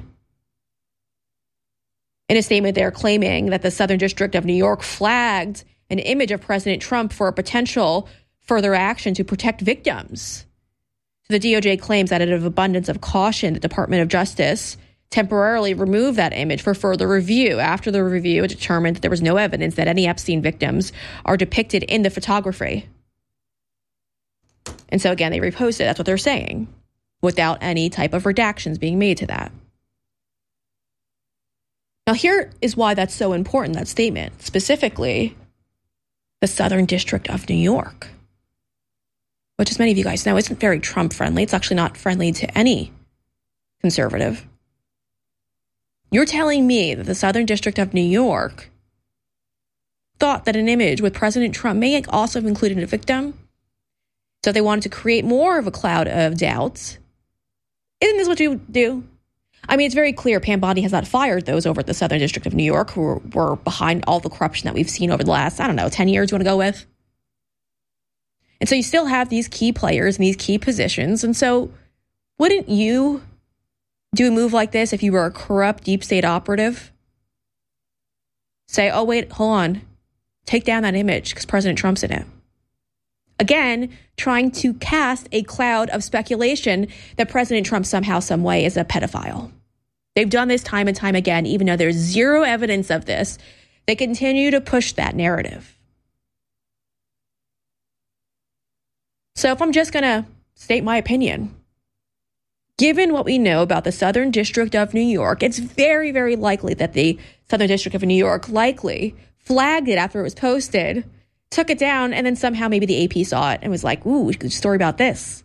In a statement, they're claiming that the Southern District of New York flagged an image of President Trump for a potential further action to protect victims. So the D O J claims that out of abundance of caution, the Department of Justice temporarily removed that image for further review. After the review, it determined that there was no evidence that any Epstein victims are depicted in the photography. And so again, they reposted. That's what they're saying, without any type of redactions being made to that. Now, here is why that's so important, that statement, specifically the Southern District of New York. which as many of you guys know isn't very Trump friendly. It's actually not friendly to any conservative. You're telling me that the Southern District of New York thought that an image with President Trump may also have included a victim? So they wanted to create more of a cloud of doubts. Isn't this what you do? I mean, it's very clear Pam Bondi has not fired those over at the Southern District of New York who were, were behind all the corruption that we've seen over the last, I don't know, ten years you want to go with? And so you still have these key players in these key positions. And so wouldn't you do a move like this if you were a corrupt deep state operative? Say, oh, wait, hold on. Take down that image because President Trump's in it. Again, trying to cast a cloud of speculation that President Trump somehow, some way is a pedophile. They've done this time and time again, even though there's zero evidence of this. They continue to push that narrative. So if I'm just going to state my opinion, given what we know about the Southern District of New York, it's very, very likely that the Southern District of New York likely flagged it after it was posted, took it down, and then somehow maybe the A P saw it and was like, ooh, we could do a story about this.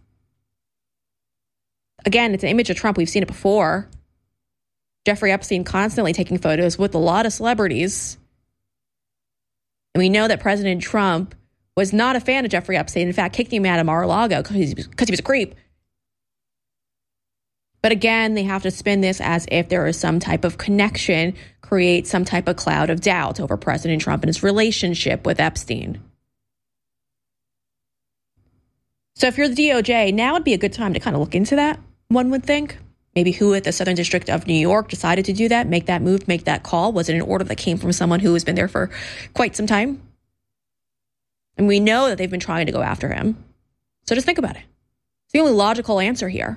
Again, it's an image of Trump. We've seen it before. Jeffrey Epstein constantly taking photos with a lot of celebrities. And we know that President Trump was not a fan of Jeffrey Epstein. In fact, kicked him out of Mar-a-Lago because he was a creep. But again, they have to spin this as if there is some type of connection, create some type of cloud of doubt over President Trump and his relationship with Epstein. So if you're the D O J, now would be a good time to kind of look into that, one would think. Maybe who at the Southern District of New York decided to do that, make that move, make that call. Was it an order that came from someone who has been there for quite some time? And we know that they've been trying to go after him. So just think about it. It's the only logical answer here.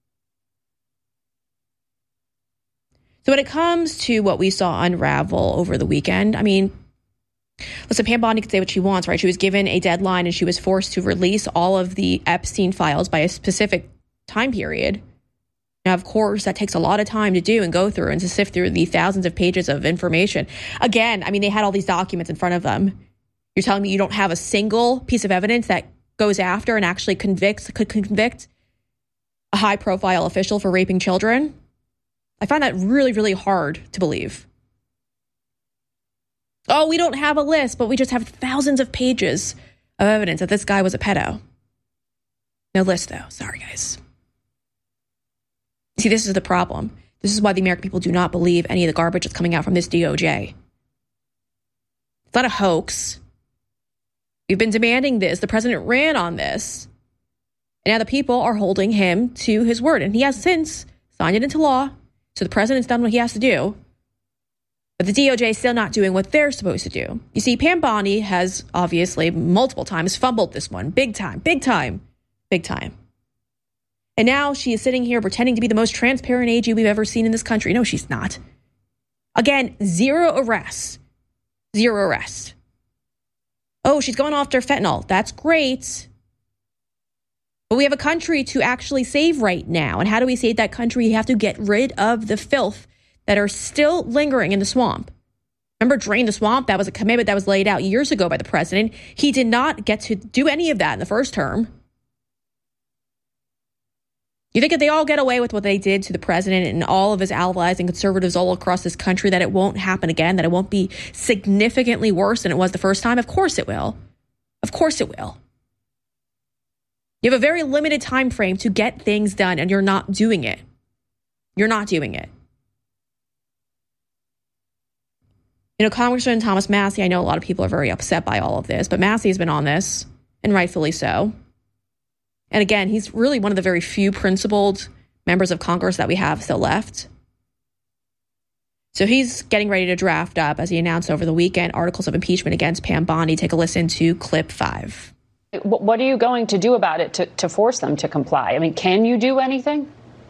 So when it comes to what we saw unravel over the weekend, I mean, listen, Pam Bondi can say what she wants, right? She was given a deadline and she was forced to release all of the Epstein files by a specific time period. Now, of course, that takes a lot of time to do and go through and to sift through the thousands of pages of information. Again, I mean, they had all these documents in front of them. You're telling me you don't have a single piece of evidence that goes after and actually convicts, could convict a high-profile official for raping children? I find that really, really hard to believe. Oh, we don't have a list, but we just have thousands of pages of evidence that this guy was a pedo. No list, though. Sorry, guys. See, this is the problem. This is why the American people do not believe any of the garbage that's coming out from this D O J. It's not a hoax. We've been demanding this. The president ran on this. And now the people are holding him to his word. And he has since signed it into law. So the president's done what he has to do. But the D O J is still not doing what they're supposed to do. You see, Pam Bondi has obviously multiple times fumbled this one. Big time, big time, big time. And now she is sitting here pretending to be the most transparent A G we've ever seen in this country. No, she's not. Again, zero arrests. Zero arrests. Oh, she's going after fentanyl. That's great. But we have a country to actually save right now. And how do we save that country? You have to get rid of the filth that are still lingering in the swamp. Remember, drain the swamp? That was a commitment that was laid out years ago by the president. He did not get to do any of that in the first term. You think if they all get away with what they did to the president and all of his allies and conservatives all across this country, that it won't happen again, that it won't be significantly worse than it was the first time? Of course it will. Of course it will. You have a very limited time frame to get things done, and you're not doing it. You're not doing it. You know, Congressman Thomas Massie, I know a lot of people are very upset by all of this, but Massie has been on this, and rightfully so. And again, he's really one of the very few principled members of Congress that we have still left. So he's getting ready to draft up, as he announced over the weekend, articles of impeachment against Pam Bondi. Take a listen to clip five. What are you going to do about it to, to force them to comply? I mean, can you do anything?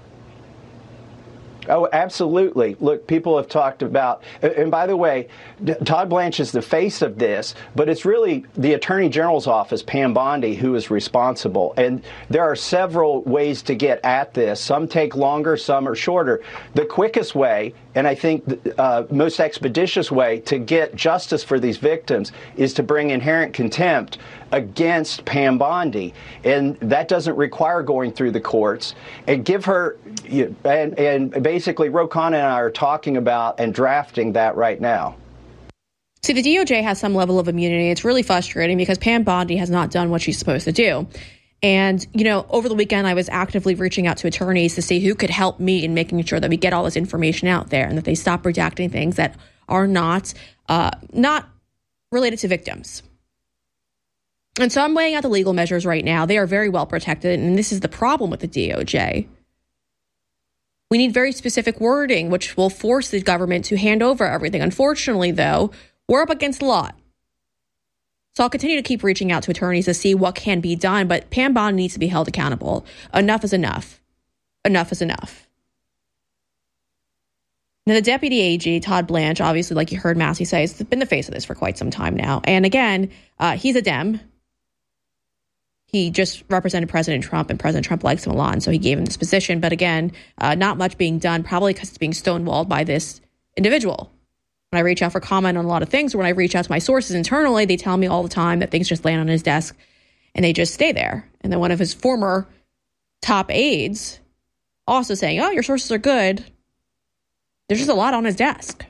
Oh, absolutely. Look, people have talked about, and by the way, Todd Blanche is the face of this, but it's really the Attorney General's office, Pam Bondi, who is responsible. And there are several ways to get at this. Some take longer, some are shorter. The quickest way, and I think the uh, most expeditious way to get justice for these victims, is to bring inherent contempt against Pam Bondi, and that doesn't require going through the courts. And give her, and, and basically Ro Khanna and I are talking about and drafting that right now. See, the D O J has some level of immunity. It's really frustrating because Pam Bondi has not done what she's supposed to do. And, you know, over the weekend, I was actively reaching out to attorneys to see who could help me in making sure that we get all this information out there and that they stop redacting things that are not uh, not related to victims. And so I'm weighing out the legal measures right now. They are very well protected, and this is the problem with the D O J. We need very specific wording, which will force the government to hand over everything. Unfortunately, though, we're up against a lot. So I'll continue to keep reaching out to attorneys to see what can be done, but Pam Bondi needs to be held accountable. Enough is enough. Enough is enough. Now, the Deputy A G, Todd Blanche, obviously, like you heard Massey say, has been the face of this for quite some time now. And again, uh, he's a Dem. He just represented President Trump, and President Trump likes him a lot, and so he gave him this position. But again, uh, not much being done, probably because it's being stonewalled by this individual. When I reach out for comment on a lot of things, or when I reach out to my sources internally, they tell me all the time that things just land on his desk and they just stay there. And then one of his former top aides also saying, oh, your sources are good. There's just a lot on his desk.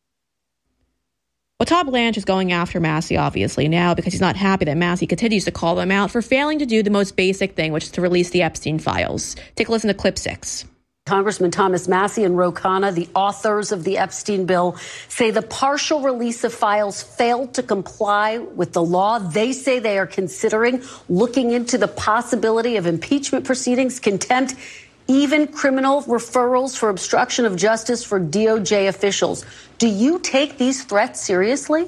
Well, Todd Blanche is going after Massey, obviously, now because he's not happy that Massey continues to call them out for failing to do the most basic thing, which is to release the Epstein files. Take a listen to clip six. Congressman Thomas Massey and Ro Khanna, the authors of the Epstein bill, say the partial release of files failed to comply with the law. They say they are considering looking into the possibility of impeachment proceedings, contempt, even criminal referrals for obstruction of justice for D O J officials. Do you take these threats seriously?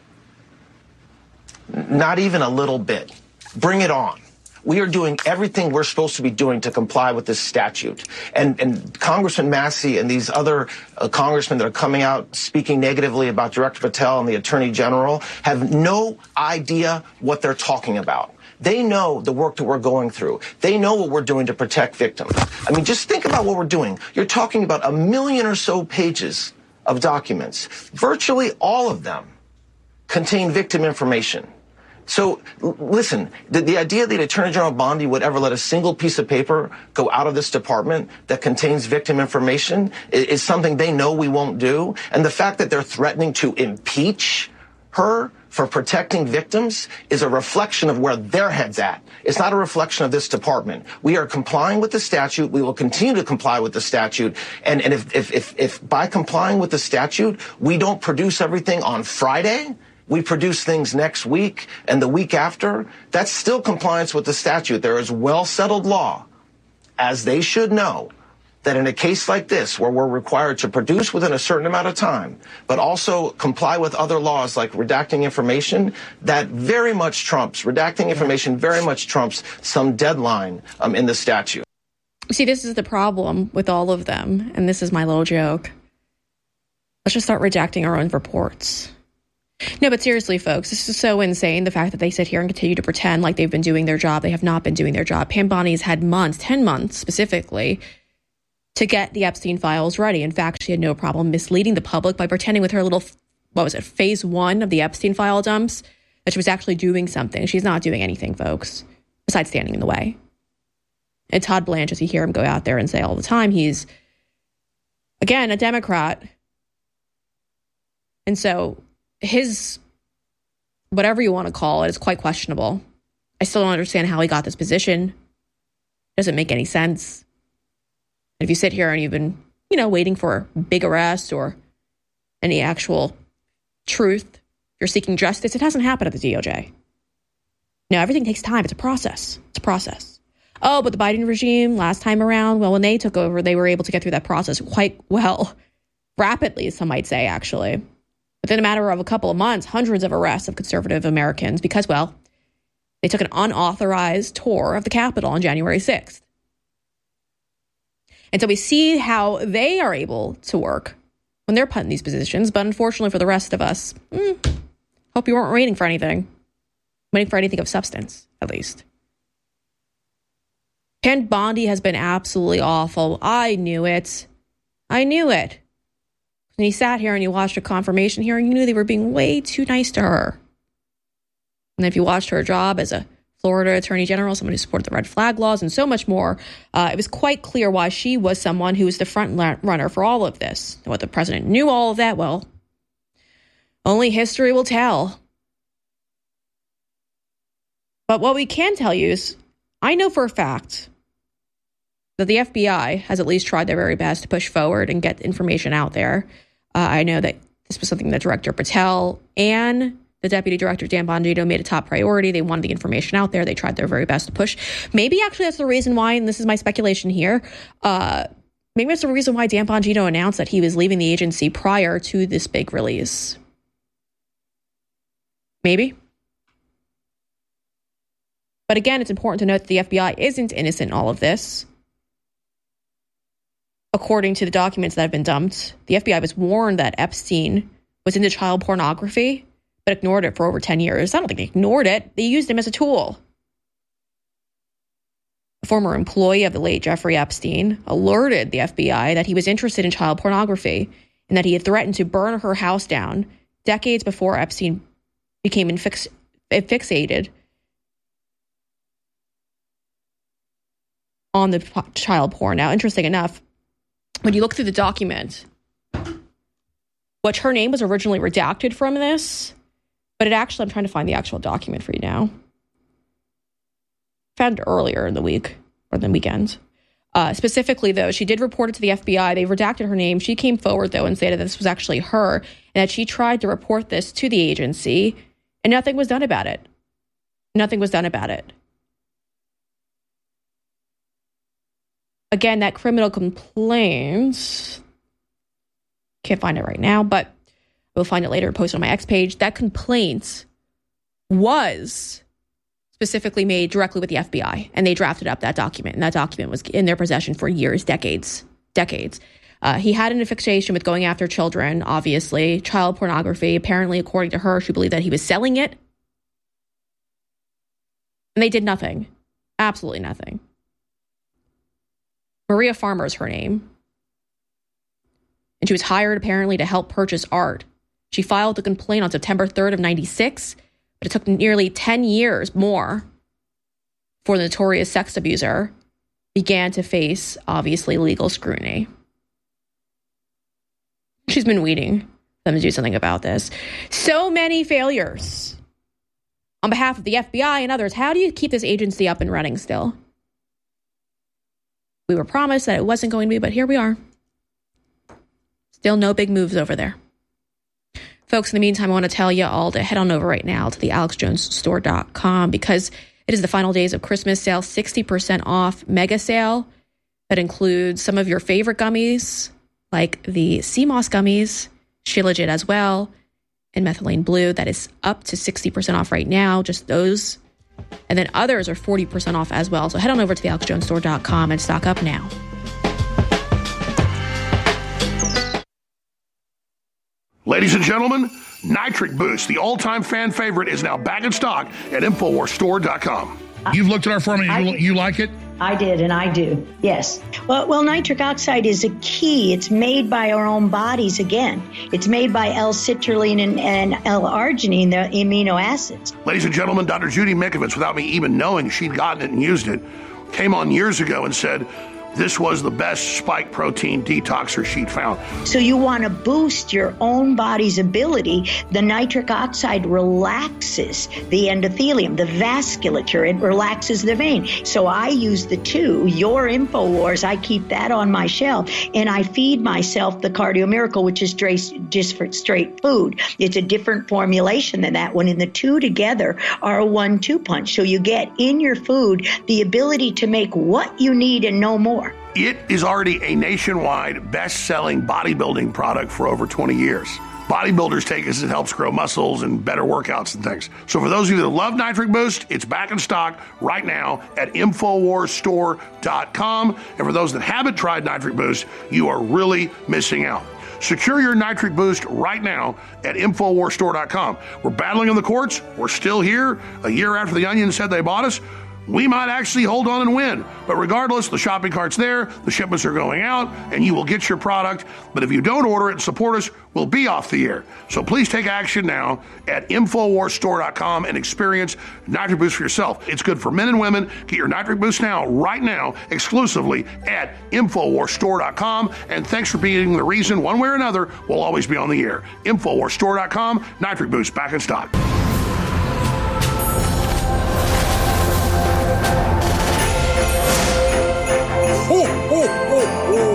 Not even a little bit. Bring it on. We are doing everything we're supposed to be doing to comply with this statute. And, and Congressman Massey and these other uh, congressmen that are coming out speaking negatively about Director Patel and the Attorney General have no idea what they're talking about. They know the work that we're going through. They know what we're doing to protect victims. I mean, just think about what we're doing. You're talking about a million or so pages of documents. Virtually all of them contain victim information. So, l- listen, the, the idea that Attorney General Bondi would ever let a single piece of paper go out of this department that contains victim information is, is something they know we won't do. And the fact that they're threatening to impeach her for protecting victims is a reflection of where their head's at. It's not a reflection of this department. We are complying with the statute. We will continue to comply with the statute. And, and if, if, if, if by complying with the statute, we don't produce everything on Friday, we produce things next week and the week after, that's still compliance with the statute. There is well-settled law, as they should know, that in a case like this, where we're required to produce within a certain amount of time, but also comply with other laws like redacting information, that very much trumps, redacting information very much trumps some deadline um, in the statute. See, this is the problem with all of them, and this is my little joke. Let's just start redacting our own reports. No, but seriously, folks, this is so insane, the fact that they sit here and continue to pretend like they've been doing their job. They have not been doing their job. Pam Bondi has had months, ten months specifically, to get the Epstein files ready. In fact, she had no problem misleading the public by pretending with her little, what was it, phase one of the Epstein file dumps, that she was actually doing something. She's not doing anything, folks, besides standing in the way. And Todd Blanche, as you hear him go out there and say all the time, he's, again, a Democrat. And so his, whatever you want to call it, is quite questionable. I still don't understand how he got this position. It doesn't make any sense. And if you sit here and you've been, you know, waiting for a big arrest or any actual truth, you're seeking justice, it hasn't happened at the D O J. No, everything takes time. It's a process. It's a process. Oh, but the Biden regime last time around, well, when they took over, they were able to get through that process quite well, rapidly, some might say, actually. Within a matter of a couple of months, hundreds of arrests of conservative Americans because, well, they took an unauthorized tour of the Capitol on January sixth. And so we see how they are able to work when they're put in these positions. But unfortunately for the rest of us, mm, hope you weren't waiting for anything. Waiting for anything of substance, at least. Pam Bondi has been absolutely awful. I knew it. I knew it. When you sat here and you watched a confirmation hearing, you knew they were being way too nice to her. And if you watched her job as a Florida Attorney General, someone who supported the red flag laws and so much more, uh, it was quite clear why she was someone who was the front runner for all of this. And what the president knew all of that, well, only history will tell. But what we can tell you is, I know for a fact that the F B I has at least tried their very best to push forward and get information out there. Uh, I know that this was something that Director Patel and the Deputy Director, Dan Bongino, made a top priority. They wanted the information out there. They tried their very best to push. Maybe actually that's the reason why, and this is my speculation here, uh, maybe that's the reason why Dan Bongino announced that he was leaving the agency prior to this big release. Maybe. But again, it's important to note that the F B I isn't innocent in all of this. According to the documents that have been dumped, the F B I was warned that Epstein was into child pornography, but ignored it for over ten years. I don't think they ignored it. They used him as a tool. A former employee of the late Jeffrey Epstein alerted the F B I that he was interested in child pornography and that he had threatened to burn her house down decades before Epstein became infix- fixated on the child porn. Now, interesting enough, when you look through the document, which her name was originally redacted from this, but it actually, I'm trying to find the actual document for you now. Found it earlier in the week or the weekend. Uh, specifically, though, she did report it to the F B I. They redacted her name. She came forward, though, and said that this was actually her and that she tried to report this to the agency and nothing was done about it. Nothing was done about it. Again, that criminal complaint, can't find it right now, but we'll find it later and post it on my X page. That complaint was specifically made directly with the F B I, and they drafted up that document, and that document was in their possession for years, decades, decades. Uh, he had an fixation with going after children, obviously, child pornography. Apparently, according to her, she believed that he was selling it. And they did nothing. Absolutely nothing. Maria Farmer is her name. And she was hired apparently to help purchase art. She filed the complaint on September third of ninety-six, but it took nearly ten years more before the notorious sex abuser began to face, obviously, legal scrutiny. She's been waiting for them to do something about this. So many failures. On behalf of the F B I and others, how do you keep this agency up and running still? We were promised that it wasn't going to be, but here we are. Still no big moves over there. Folks, in the meantime, I want to tell you all to head on over right now to the alex jones store dot com because it is the final days of Christmas sale, sixty percent off mega sale. That includes some of your favorite gummies, like the sea moss gummies, Shilajit as well, and methylene blue. That is up to sixty percent off right now, just those. And then others are forty percent off as well. So head on over to the alex jones store dot com and stock up now. Ladies and gentlemen, Nitric Boost, the all-time fan favorite, is now back in stock at infowars store dot com. You've looked at our formula. You, you like it? I did, and I do. Yes. Well, well, nitric oxide is a key. It's made by our own bodies again. It's made by L-citrulline and, and L-arginine, the amino acids. Ladies and gentlemen, Doctor Judy Mikovits, without me even knowing she'd gotten it and used it, came on years ago and said this was the best spike protein detoxer she'd found. So you want to boost your own body's ability. The nitric oxide relaxes the endothelium, the vasculature. It relaxes the vein. So I use the two, your InfoWars, I keep that on my shelf, and I feed myself the Cardio Miracle, which is just for straight food. It's a different formulation than that one, and the two together are a one two punch. So you get in your food the ability to make what you need and no more. It is already a nationwide best-selling bodybuilding product for over twenty years. Bodybuilders take it as it helps grow muscles and better workouts and things. So for those of you that love Nitric Boost, it's back in stock right now at infowars store dot com. And for those that haven't tried Nitric Boost, you are really missing out. Secure your Nitric Boost right now at infowars store dot com. We're battling in the courts. We're still here. A year after the Onion said they bought us, we might actually hold on and win. But regardless, the shopping cart's there, the shipments are going out, and you will get your product. But if you don't order it and support us, we'll be off the air. So please take action now at Infowars Store dot com and experience Nitric Boost for yourself. It's good for men and women. Get your Nitric Boost now, right now, exclusively at Infowars Store dot com. And thanks for being the reason, one way or another, we'll always be on the air. Infowars Store dot com, Nitric Boost back in stock. Ho, ho, ho, ho.